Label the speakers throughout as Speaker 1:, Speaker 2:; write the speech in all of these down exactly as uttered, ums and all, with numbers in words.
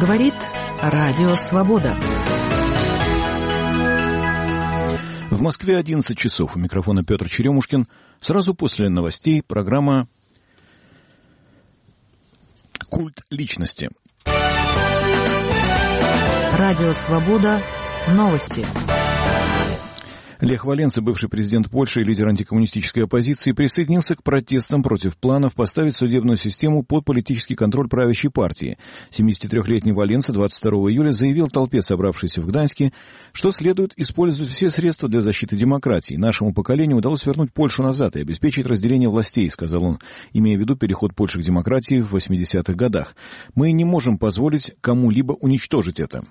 Speaker 1: Говорит Радио Свобода.
Speaker 2: В Москве одиннадцать часов. У микрофона Петр Черемушкин. Сразу после новостей программа «Культ личности».
Speaker 1: Радио Свобода. Новости.
Speaker 2: Лех Валенса, бывший президент Польши и лидер антикоммунистической оппозиции, присоединился к протестам против планов поставить судебную систему под политический контроль правящей партии. семидесятитрёхлетний Валенса двадцать второго июля заявил толпе, собравшейся в Гданьске, что следует использовать все средства для защиты демократии. Нашему поколению удалось вернуть Польшу назад и обеспечить разделение властей, сказал он, имея в виду переход Польши к демократии в восьмидесятых годах. Мы не можем позволить кому-либо уничтожить это.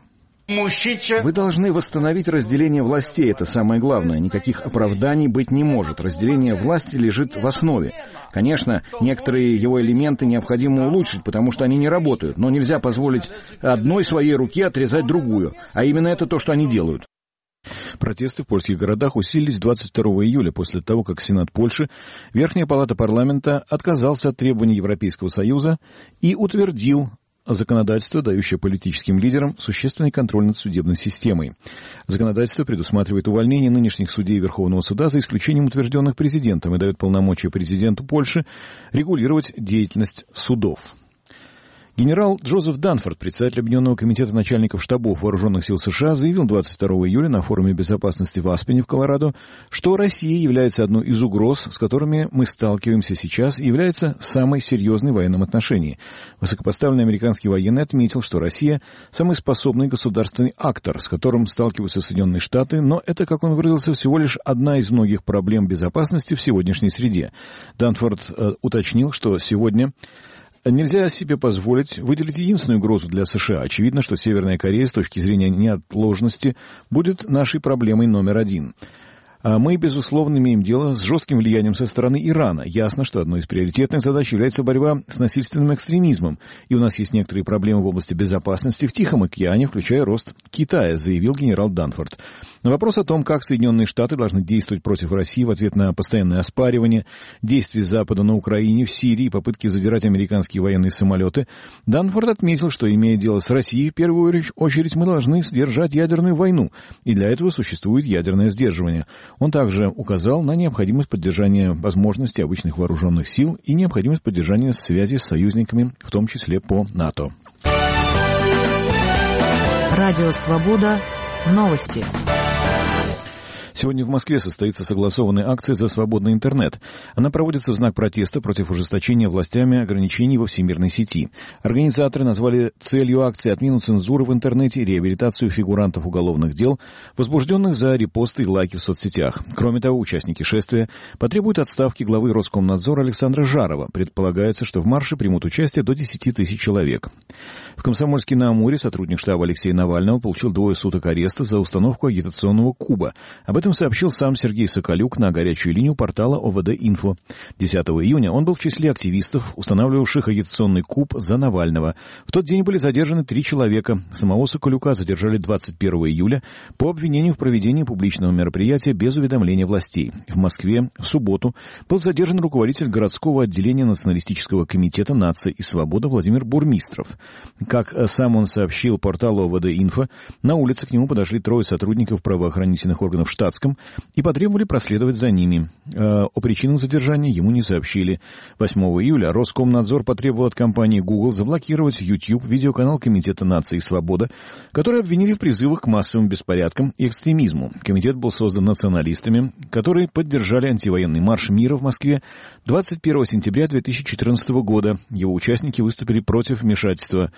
Speaker 2: Вы должны восстановить разделение властей, это самое главное. Никаких оправданий быть не может. Разделение власти лежит в основе. Конечно, некоторые его элементы необходимо улучшить, потому что они не работают. Но нельзя позволить одной своей руке отрезать другую. А именно это то, что они делают. Протесты в польских городах усилились двадцать второго июля, после того, как Сенат Польши, Верхняя палата парламента, отказался от требований Европейского Союза и утвердил законодательство, дающее политическим лидерам существенный контроль над судебной системой. Законодательство предусматривает увольнение нынешних судей Верховного суда за исключением утвержденных президентом и дает полномочия президенту Польши регулировать деятельность судов. Генерал Джозеф Данфорд, председатель Объединенного комитета начальников штабов вооруженных сил США, заявил двадцать второго июля на форуме безопасности в Аспене в Колорадо, что Россия является одной из угроз, с которыми мы сталкиваемся сейчас, и является самой серьезной в военном отношении. Высокопоставленный американский военный отметил, что Россия – самый способный государственный актор, с которым сталкиваются Соединенные Штаты, но это, как он выразился, всего лишь одна из многих проблем безопасности в сегодняшней среде. Данфорд э, уточнил, что сегодня нельзя себе позволить выделить единственную угрозу для США. Очевидно, что Северная Корея с точки зрения неотложности будет нашей проблемой номер один. А мы, безусловно, имеем дело с жестким влиянием со стороны Ирана. Ясно, что одной из приоритетных задач является борьба с насильственным экстремизмом. И у нас есть некоторые проблемы в области безопасности в Тихом океане, включая рост Китая, заявил генерал Данфорд. На вопрос о том, как Соединенные Штаты должны действовать против России в ответ на постоянное оспаривание действий Запада на Украине, в Сирии и попытки задирать американские военные самолеты, Данфорд отметил, что, имея дело с Россией, в первую очередь мы должны сдержать ядерную войну, и для этого существует ядерное сдерживание. Он также указал на необходимость поддержания возможностей обычных вооруженных сил и необходимость поддержания связи с союзниками, в том числе по НАТО.
Speaker 1: Радио Свобода. Новости.
Speaker 2: Сегодня в Москве состоится согласованная акция «За свободный интернет». Она проводится в знак протеста против ужесточения властями ограничений во всемирной сети. Организаторы назвали целью акции отмену цензуры в интернете и реабилитацию фигурантов уголовных дел, возбужденных за репосты и лайки в соцсетях. Кроме того, участники шествия потребуют отставки главы Роскомнадзора Александра Жарова. Предполагается, что в марше примут участие до десяти тысяч человек. В Комсомольске-на-Амуре сотрудник штаба Алексея Навального получил двое суток ареста за установку агитационного куба. Об этом сообщил сам Сергей Соколюк на горячую линию портала О В Д-Инфо. десятого июня он был в числе активистов, устанавливавших агитационный куб за Навального. В тот день были задержаны три человека. Самого Соколюка задержали двадцать первого июля по обвинению в проведении публичного мероприятия без уведомления властей. В Москве в субботу был задержан руководитель городского отделения Националистического комитета «Нация и свобода» Владимир Бурмистров. Как сам он сообщил порталу О В Д-Инфо, на улице к нему подошли трое сотрудников правоохранительных органов в штатском и потребовали проследовать за ними. О причинах задержания ему не сообщили. восьмого июля Роскомнадзор потребовал от компании Google заблокировать YouTube видеоканал Комитета «Нация и свобода», который обвинили в призывах к массовым беспорядкам и экстремизму. Комитет был создан националистами, которые поддержали антивоенный марш мира в Москве двадцать первого сентября две тысячи четырнадцатого года. Его участники выступили против вмешательства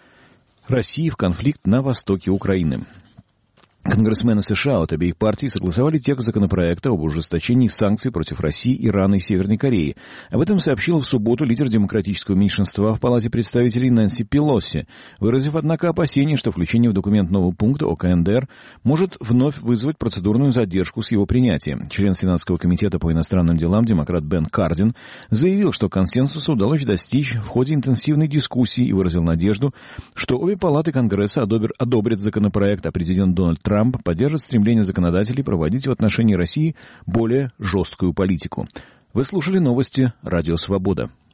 Speaker 2: России в конфликт на востоке Украины. Конгрессмены США от обеих партий согласовали текст законопроекта об ужесточении санкций против России, Ирана и Северной Кореи. Об этом сообщил в субботу лидер демократического меньшинства в Палате представителей Нэнси Пелоси, выразив, однако, опасение, что включение в документ нового пункта о Ка Эн Дэ Эр может вновь вызвать процедурную задержку с его принятием. Член Сенатского комитета по иностранным делам, демократ Бен Кардин, заявил, что консенсуса удалось достичь в ходе интенсивной дискуссии и выразил надежду, что обе палаты Конгресса одобрят законопроект, а президент Дональд Трамп Трамп поддержит стремление законодателей проводить в отношении России более жесткую политику. Вы слушали новости «Радио Свобода».